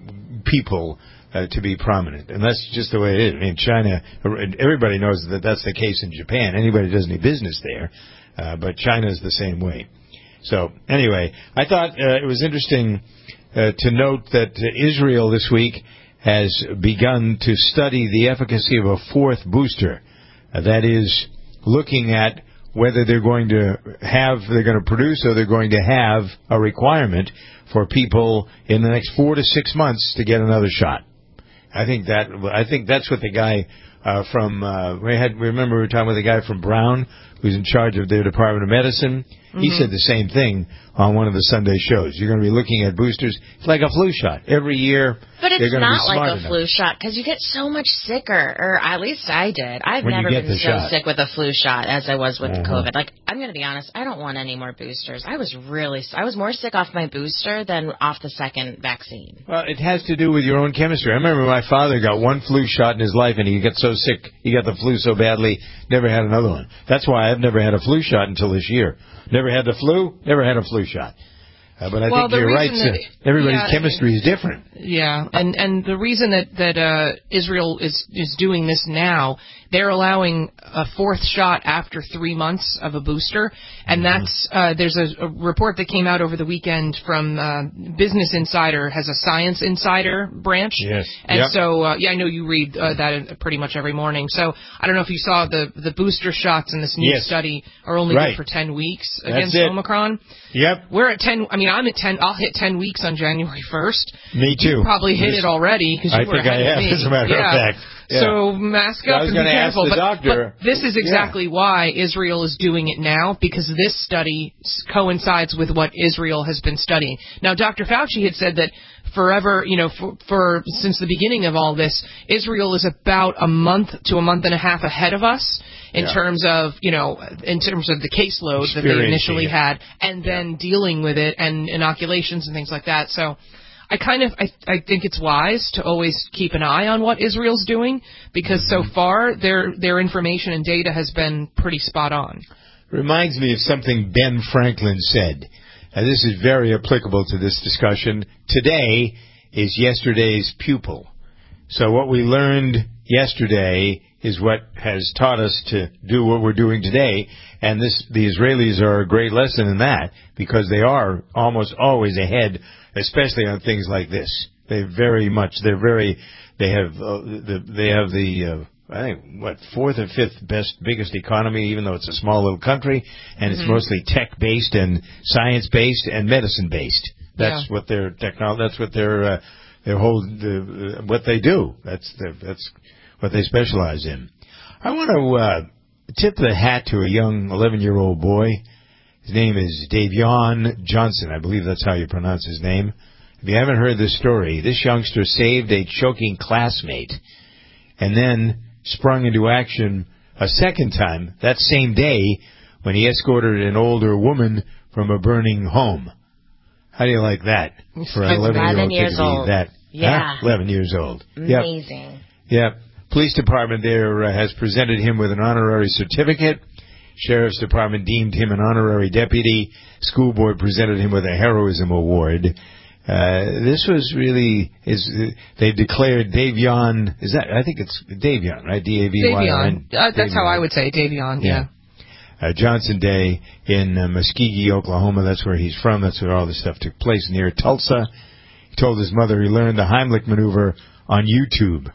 people uh, to be prominent. And that's just the way it is. I mean, China, everybody knows that that's the case in Japan. Anybody does any business there, uh, but China is the same way. So, anyway, I thought uh, it was interesting uh, to note that uh, Israel this week has begun to study the efficacy of a fourth booster. Uh, that is, looking at whether they're going to have, they're going to produce or they're going to have a requirement for people in the next four to six months to get another shot. I think that, I think that's what the guy uh, from, uh, we had, remember we were talking with the guy from Brown, who's in charge of their Department of Medicine. Mm-hmm. He said the same thing on one of the Sunday shows. You're going to be looking at boosters. It's like a flu shot. Every year, but it's they're not be like a enough. flu shot because you get so much sicker, or at least I did. I've when never been so shot. sick with a flu shot as I was with uh-huh. COVID. Like, I'm going to be honest, I don't want any more boosters. I was really, I was more sick off my booster than off the second vaccine. Well, it has to do with your own chemistry. I remember my father got one flu shot in his life, and he got so sick, he got the flu so badly, never had another one. That's why I've never had a flu shot until this year. Never had the flu, never had a flu shot. Uh, but I well, think you're right. That, everybody's yeah, chemistry is different. Yeah, and and the reason that that uh, Israel is is doing this now, they're allowing a fourth shot after three months of a booster, and mm-hmm. that's uh, there's a, a report that came out over the weekend from uh, Business Insider, has a Science Insider branch. Yes. And yep. so uh, yeah, I know you read uh, that pretty much every morning. So I don't know if you saw the the booster shots in this new yes. study are only right. good for ten weeks That's against it. Omicron. Yep. We're at ten. I mean, I'm at ten. I'll hit ten weeks on January first. Me too. You probably hit it already because you I were think ahead I have, of me. as a matter yeah. of fact. Yeah. So mask up and be careful. Ask the but, doctor. but this is exactly yeah. why Israel is doing it now, because this study coincides with what Israel has been studying. Now, Doctor Fauci had said that forever, you know, for, for since the beginning of all this, Israel is about a month to a month and a half ahead of us in yeah. terms of, you know, in terms of the caseload that they initially it. had, and then yeah. dealing with it and inoculations and things like that. So I kind of, I, I think it's wise to always keep an eye on what Israel's doing, because mm-hmm. so far their their information and data has been pretty spot on. Reminds me of something Ben Franklin said. And this is very applicable to this discussion. Today is yesterday's pupil. So what we learned yesterday is what has taught us to do what we're doing today. And this, the Israelis are a great lesson in that, because they are almost always ahead, especially on things like this. They very much, they're very, they have, uh, the, they have the, uh, I think, what, fourth or fifth best, biggest economy, even though it's a small little country, and mm-hmm. it's mostly tech-based and science-based and medicine-based. That's yeah. what their technology, that's what their, uh, their whole, the, uh, what they do. That's the, that's what they specialize in. I want to, uh, tip the hat to a young eleven-year-old boy. His name is Davion Johnson. I believe that's how you pronounce his name. If you haven't heard this story, this youngster saved a choking classmate and then sprung into action a second time that same day when he escorted an older woman from a burning home. How do you like that for an eleven-year-old kid to be that? Yeah. Huh? eleven years old. Amazing. Yep. Yep. Police department there uh, has presented him with an honorary certificate. Sheriff's Department deemed him an honorary deputy. School board presented him with a heroism award. Uh, this was really, is uh, they declared Davion, is that, I think it's Davion, right? D A V Y O N. Davion. Uh, that's Davion. How I would say it, Davion, yeah. yeah. Uh, Johnson Day in uh, Muskogee, Oklahoma. That's where he's from. That's where all this stuff took place, near Tulsa. He told his mother he learned the Heimlich maneuver on YouTube.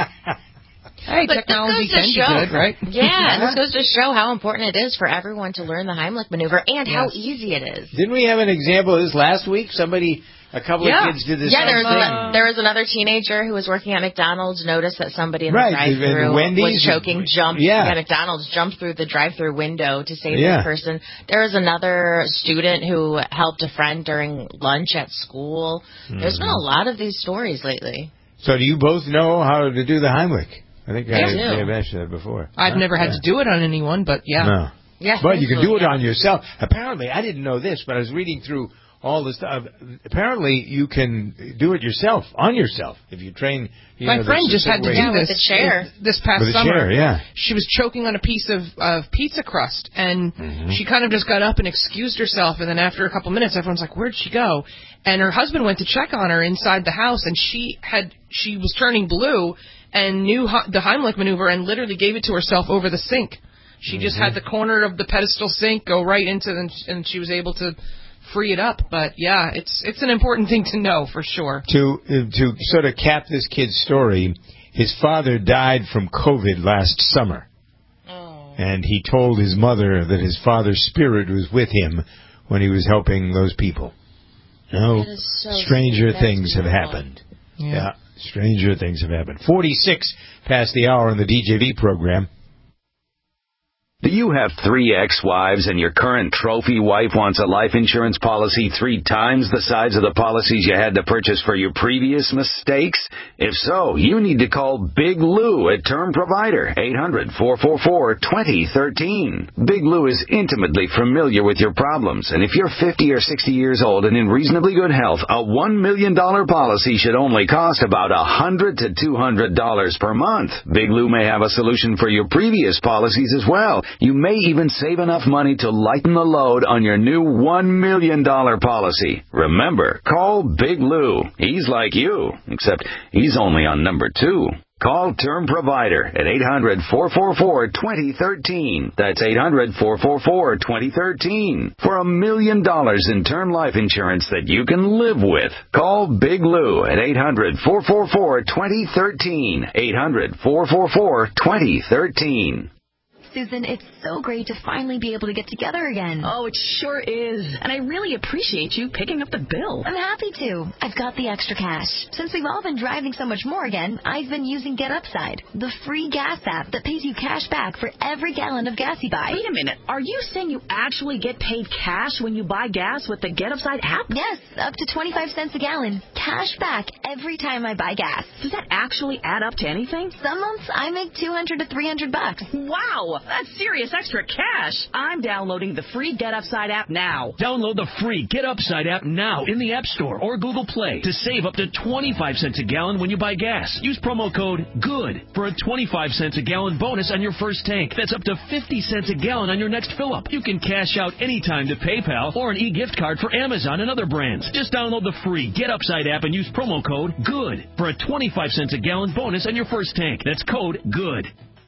Hey, but technology can be good, right? Yeah, this goes to show how important it is for everyone to learn the Heimlich maneuver and yes. how easy it is. Didn't we have an example of this last week? Somebody, a couple yeah. of kids did this. Yeah, there was, thing. a, there was another teenager who was working at McDonald's, noticed that somebody in right. the drive-thru was choking, jumped yeah. at McDonald's, jumped through the drive-thru window to save yeah. the person. There was another student who helped a friend during lunch at school. Mm-hmm. There's been a lot of these stories lately. So do you both know how to do the Heimlich? I think I yeah, have asked you that before. I've huh? never had yeah. to do it on anyone, but yeah. No. Yeah, but you can do it yeah. on yourself. Apparently, I didn't know this, but I was reading through all this stuff. Apparently, you can do it yourself, on yourself, if you train. You My know, friend just had to do yeah, this with the chair. this past With a summer. chair, yeah. She was choking on a piece of, of pizza crust, and Mm-hmm. she kind of just got up and excused herself, and then after a couple minutes, everyone's like, where'd she go? And her husband went to check on her inside the house, and she had she was turning blue and knew the Heimlich maneuver and literally gave it to herself over the sink. She just Mm-hmm. had the corner of the pedestal sink go right into the, and she was able to free it up. But yeah, it's it's an important thing to know for sure. To uh, to sort of cap this kid's story, his father died from COVID last summer. Oh. And he told his mother that his father's spirit was with him when he was helping those people. No, so stranger sweet. things have beautiful. happened. Yeah. yeah, stranger things have happened. forty-six past the hour on the D J V program. Do you have three ex-wives and your current trophy wife wants a life insurance policy three times the size of the policies you had to purchase for your previous mistakes? If so, you need to call Big Lou at Term Provider, eight hundred, four four four, two zero one three. Big Lou is intimately familiar with your problems, and if you're fifty or sixty years old and in reasonably good health, a one million dollars policy should only cost about one hundred to two hundred dollars per month. Big Lou may have a solution for your previous policies as well. You may even save enough money to lighten the load on your new one million dollars policy. Remember, call Big Lou. He's like you, except he's only on number two. Call Term Provider at eight hundred, four four four, two zero one three. That's eight hundred, four four four, two zero one three. For a million dollars in term life insurance that you can live with. Call Big Lou at eight hundred, four four four, two zero one three. eight hundred, four four four, two zero one three. Susan, it's so great to finally be able to get together again. Oh, it sure is. And I really appreciate you picking up the bill. I'm happy to. I've got the extra cash. Since we've all been driving so much more again, I've been using Get Upside, the free gas app that pays you cash back for every gallon of gas you buy. Wait a minute. Are you saying you actually get paid cash when you buy gas with the Get Upside app? Yes, up to twenty-five cents a gallon. Cash back every time I buy gas. Does that actually add up to anything? Some months I make two hundred to three hundred bucks. Wow, that's serious extra cash. I'm downloading the free Get Upside app now. Download the free Get Upside app now in the App Store or Google Play to save up to twenty-five cents a gallon when you buy gas. Use promo code GOOD for a twenty-five cents a gallon bonus on your first tank. That's up to fifty cents a gallon on your next fill-up. You can cash out anytime to PayPal or an e-gift card for Amazon and other brands. Just download the free Get Upside app and use promo code GOOD for a twenty-five cents a gallon bonus on your first tank. That's code GOOD.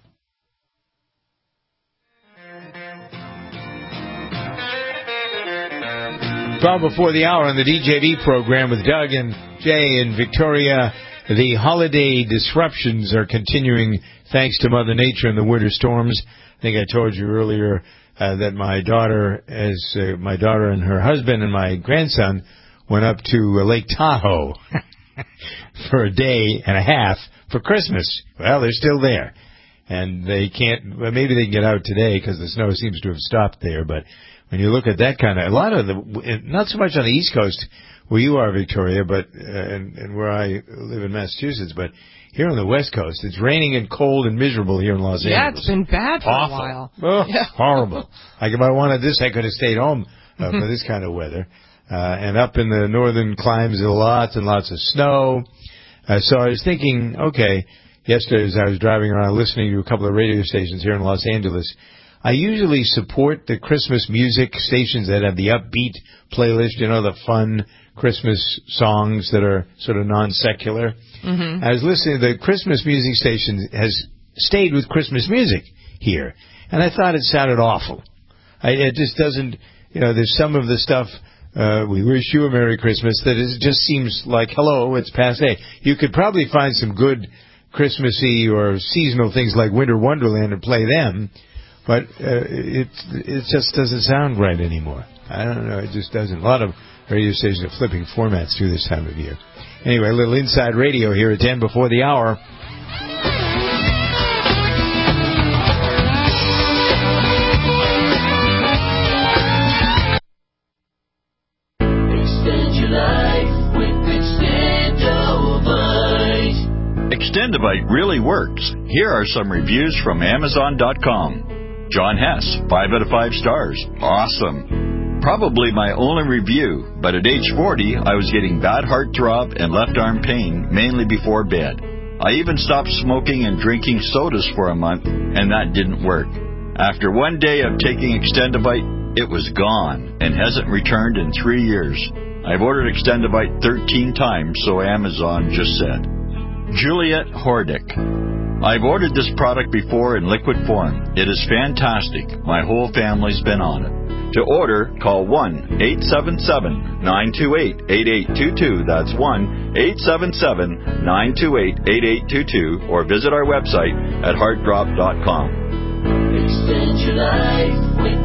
twelve before the hour on the D J V program with Doug and Jay in Victoria. The holiday disruptions are continuing thanks to Mother Nature and the winter storms. I think I told you earlier uh, that my daughter, as uh, my daughter and her husband and my grandson went up to uh, Lake Tahoe for a day and a half for Christmas. Well, they're still there. And they can't, well, maybe they can get out today because the snow seems to have stopped there, but when you look at that kind of, a lot of the, not so much on the East Coast where you are, Victoria, but uh, and, and where I live in Massachusetts, but here on the West Coast, it's raining and cold and miserable here in Los yeah, Angeles. Yeah, it's been bad for Awful. a while. Oh, yeah. Horrible. Like if I wanted this, I could have stayed home uh, for this kind of weather. Uh, and up in the northern climes, there are lots and lots of snow. Uh, so I was thinking, okay, yesterday as I was driving around listening to a couple of radio stations here in Los Angeles, I usually support the Christmas music stations that have the upbeat playlist, you know, the fun Christmas songs that are sort of non-secular. Mm-hmm. I was listening, the Christmas music station has stayed with Christmas music here, and I thought it sounded awful. I, it just doesn't, you know, there's some of the stuff, uh, we wish you a Merry Christmas, that is, just seems like, hello, it's passe. You could probably find some good Christmassy or seasonal things like Winter Wonderland and play them, but uh, it it just doesn't sound right anymore. I don't know. It just doesn't. A lot of radio stations are flipping formats through this time of year. Anyway, a little inside radio here at ten before the hour. Extend your life with Extendovite. Extendovite really works. Here are some reviews from Amazon dot com. John Hess, five out of five stars. Awesome. Probably my only review, but at age forty, I was getting bad heartthrob and left arm pain, mainly before bed. I even stopped smoking and drinking sodas for a month, and that didn't work. After one day of taking Extendivite, it was gone and hasn't returned in three years. I've ordered Extendivite thirteen times, so Amazon just said. Juliet Hordick. I've ordered this product before in liquid form. It is fantastic. My whole family's been on it. To order, call one eight seven seven, nine two eight, eight eight two two. That's one eight seven seven, nine two eight, eight eight two two. Or visit our website at heart drop dot com. Extend your life with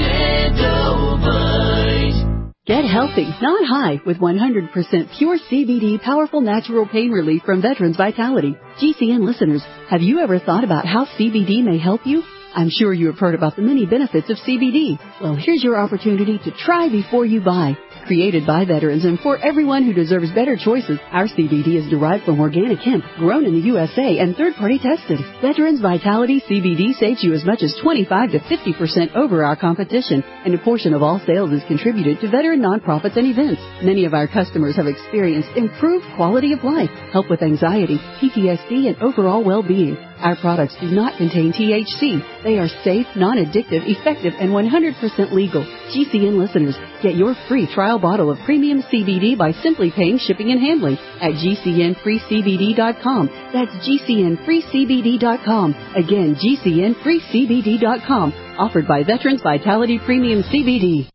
Extendovite. Get healthy, not high, with one hundred percent pure C B D powerful natural pain relief from Veterans Vitality. G C N listeners, have you ever thought about how C B D may help you? I'm sure you have heard about the many benefits of C B D. Well, here's your opportunity to try before you buy. Created by veterans and for everyone who deserves better choices, our C B D is derived from organic hemp, grown in the U S A and third-party tested. Veterans Vitality C B D saves you as much as twenty-five to fifty percent over our competition, and a portion of all sales is contributed to veteran nonprofits and events. Many of our customers have experienced improved quality of life, help with anxiety, P T S D, and overall well-being. Our products do not contain T H C. They are safe, non-addictive, effective, and one hundred percent legal. G C N listeners, get your free trial bottle of premium C B D by simply paying shipping and handling at G C N free C B D dot com. That's G C N free C B D dot com. Again, G C N free C B D dot com. Offered by Veterans Vitality Premium C B D.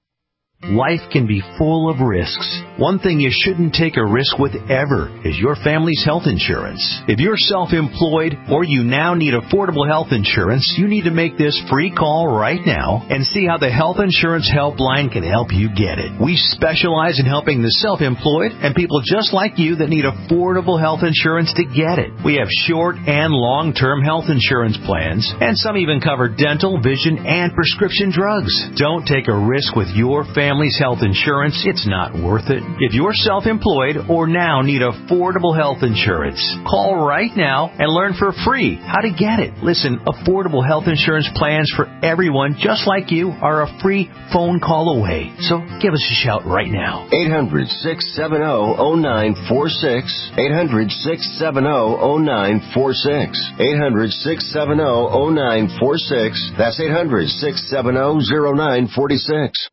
Life can be full of risks. One thing you shouldn't take a risk with ever is your family's health insurance. If you're self-employed or you now need affordable health insurance, you need to make this free call right now and see how the Health Insurance Helpline can help you get it. We specialize in helping the self-employed and people just like you that need affordable health insurance to get it. We have short and long-term health insurance plans, and some even cover dental, vision, and prescription drugs. Don't take a risk with your family. Family's health insurance, it's not worth it. If you're self-employed or now need affordable health insurance, call right now and learn for free how to get it. Listen, affordable health insurance plans for everyone just like you are a free phone call away. So give us a shout right now. eight hundred, six seven zero, zero nine four six. eight hundred, six seven zero, zero nine four six. eight hundred, six seven zero, zero nine four six. That's eight hundred, six seven zero, zero nine four six.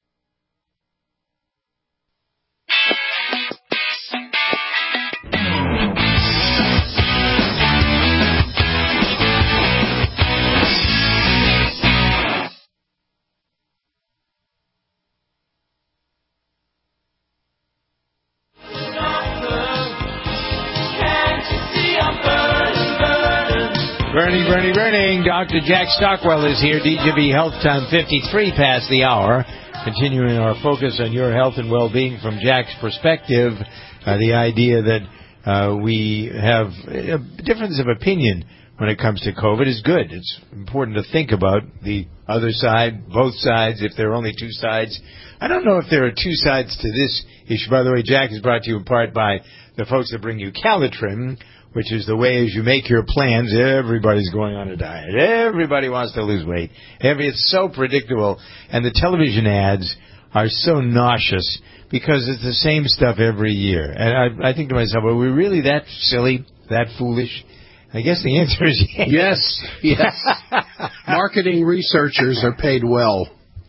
Burning, burning, burning. Doctor Jack Stockwell is here. D J V Health Time, fifty-three past the hour. Continuing our focus on your health and well-being from Jack's perspective. Uh, the idea that uh, we have a difference of opinion when it comes to COVID is good. It's important to think about the other side, both sides, if there are only two sides. I don't know if there are two sides to this issue. By the way, Jack is brought to you in part by the folks that bring you Calitrim, which is the way as you make your plans, everybody's going on a diet. Everybody wants to lose weight. Every, it's so predictable. And the television ads are so nauseous because it's the same stuff every year. And I, I think to myself, are we really that silly, that foolish? I guess the answer is yes. Yes, yes. Marketing researchers are paid well.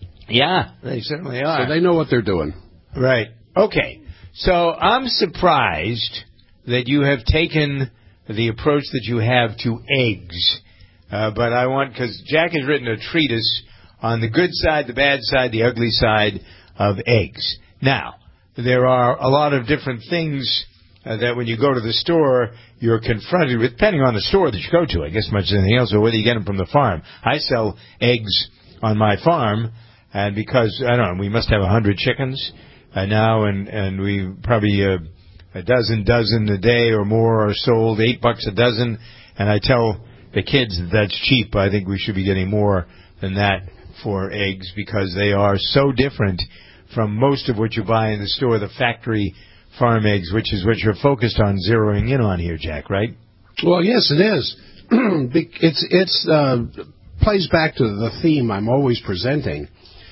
Yeah, they certainly are. So they know what they're doing. Right. Okay. So I'm surprised that you have taken the approach that you have to eggs. Uh, but I want, because Jack has written a treatise on the good side, the bad side, the ugly side of eggs. Now, there are a lot of different things uh, that when you go to the store, you're confronted with, depending on the store that you go to, I guess much as anything else, or whether you get them from the farm. I sell eggs on my farm, and because, I don't know, we must have a hundred chickens uh, now, and, and we probably... Uh, A dozen, dozen a day or more are sold, eight bucks a dozen. And I tell the kids that that's cheap. I think we should be getting more than that for eggs because they are so different from most of what you buy in the store, the factory farm eggs, which is what you're focused on zeroing in on here, Jack, right? Well, yes, it is. it's it's uh, plays back to the theme I'm always presenting.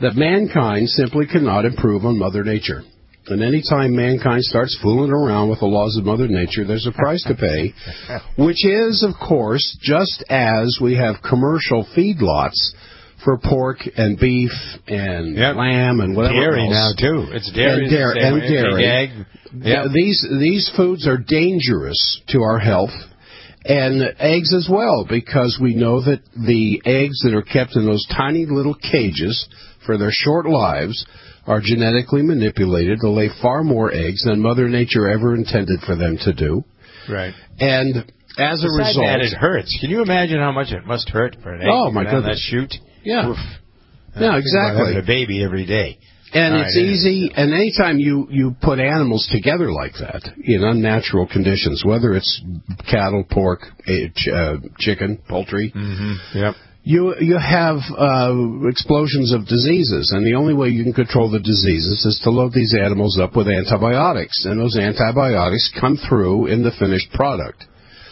that mankind simply cannot improve on Mother Nature. And any time mankind starts fooling around with the laws of Mother Nature, there's a price to pay, which is, of course, just as we have commercial feedlots for pork and beef and yep. lamb and whatever dairy else. now, too. It's dairy. And, dairy, and dairy. Egg. Yep. These, these foods are dangerous to our health. And eggs as well, because we know that the eggs that are kept in those tiny little cages for their short lives are genetically manipulated to lay far more eggs than Mother Nature ever intended for them to do. Right. And as a Besides result... that, it hurts. Can you imagine how much it must hurt for an egg oh, to my go down goodness. that chute? Yeah. Oof. Yeah, exactly. Having a baby every day. And All it's right, easy, anyway. and anytime you, you put animals together like that in unnatural conditions, whether it's cattle, pork, uh, chicken, poultry, mm-hmm. yep. you you have uh, explosions of diseases, and the only way you can control the diseases is to load these animals up with antibiotics, and those antibiotics come through in the finished product.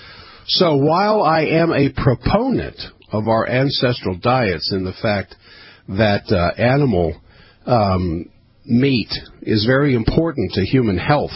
So while I am a proponent of our ancestral diets and the fact that uh, animal Um, meat is very important to human health,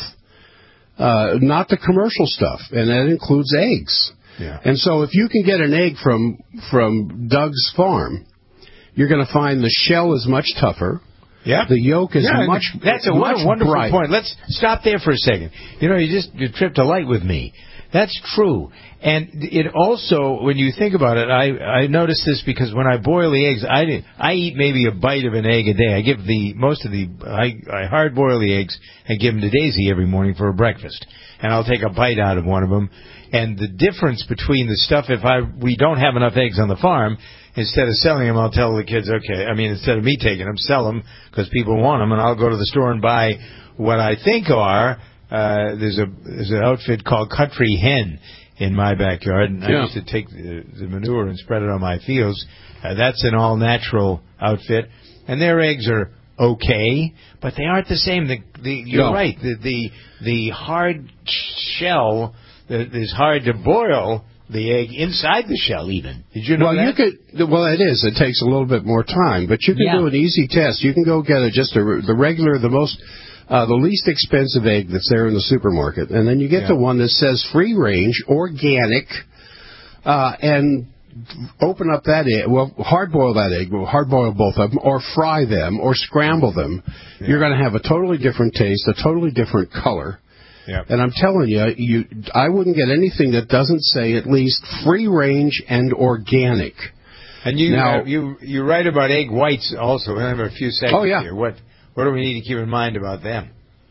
uh, not the commercial stuff, and that includes eggs. Yeah. And so if you can get an egg from from Doug's farm, you're going to find the shell is much tougher. Yeah. The yolk is yeah, much That's a much wonderful bright. point. Let's stop there for a second. You know, you just you tripped a light with me. That's true. And it also, when you think about it, I, I noticed this because when I boil the eggs, I, I eat maybe a bite of an egg a day. I give the, most of the, I, I hard boil the eggs and give them to Daisy every morning for breakfast. And I'll take a bite out of one of them. And the difference between the stuff, if I, we don't have enough eggs on the farm, instead of selling them, I'll tell the kids, okay, I mean, instead of me taking them, sell them because people want them, and I'll go to the store and buy what I think are, uh, there's a, there's an outfit called Country Hen in my backyard, and yeah. I used to take the, the manure and spread it on my fields. Uh, that's an all-natural outfit, and their eggs are okay, but they aren't the same. The, the, you're no. right. The, the the hard shell that is hard to boil the egg inside the shell. Even did you know well, that? you could. Well, it is. It takes a little bit more time, but you can Yeah. do an easy test. You can go get a, just a, the regular, the most. Uh, the least expensive egg that's there in the supermarket, and then you get Yeah. the one that says free range, organic, uh, and open up that egg. Well, hard boil that egg. Well, hard boil both of them, or fry them, or scramble them. Yeah. You're going to have a totally different taste, a totally different color. Yep. And I'm telling you, you, I wouldn't get anything that doesn't say at least free range and organic. And you now, uh, you you write about egg whites also. I have a few seconds oh, yeah. here. What what do we need to keep in mind about them?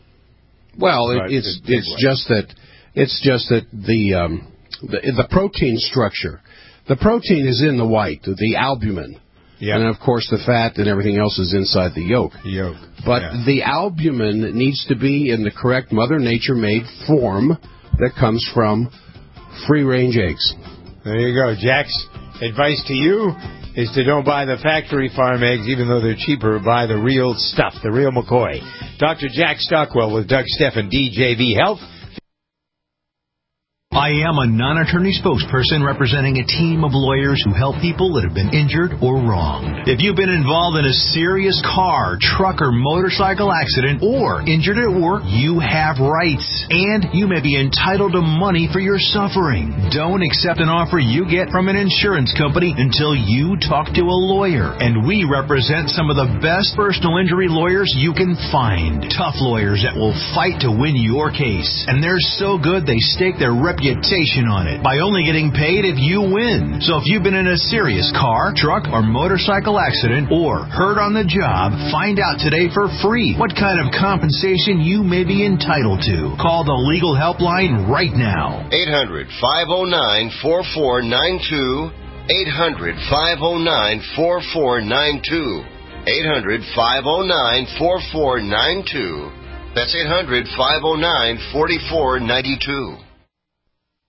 Well, it, about it's it's whites? just that it's just that the, um, the the protein structure, the protein is in the white, the albumin. Yeah. And, of course, the fat and everything else is inside the yolk. The yolk. But yeah. the albumin needs to be in the correct Mother Nature-made form that comes from free-range eggs. There you go. Jack's advice to you is to don't buy the factory farm eggs, even though they're cheaper. Buy the real stuff, the real McCoy. Doctor Jack Stockwell with Doug Steffen, D J V Health. I am a non-attorney spokesperson representing a team of lawyers who help people that have been injured or wronged. If you've been involved in a serious car, truck, or motorcycle accident or injured at work, you have rights, and you may be entitled to money for your suffering. Don't accept an offer you get from an insurance company until you talk to a lawyer, and we represent some of the best personal injury lawyers you can find. Tough lawyers that will fight to win your case, and they're so good they stake their reputation reputation on it by only getting paid if you win. So if you've been in a serious car, truck, or motorcycle accident or hurt on the job, find out today for free what kind of compensation you may be entitled to. Call the legal helpline right now. eight hundred, five oh nine, four four nine two. eight hundred, five oh nine, four four nine two. eight hundred, five oh nine, four four nine two. That's eight hundred, five oh nine, four four nine two.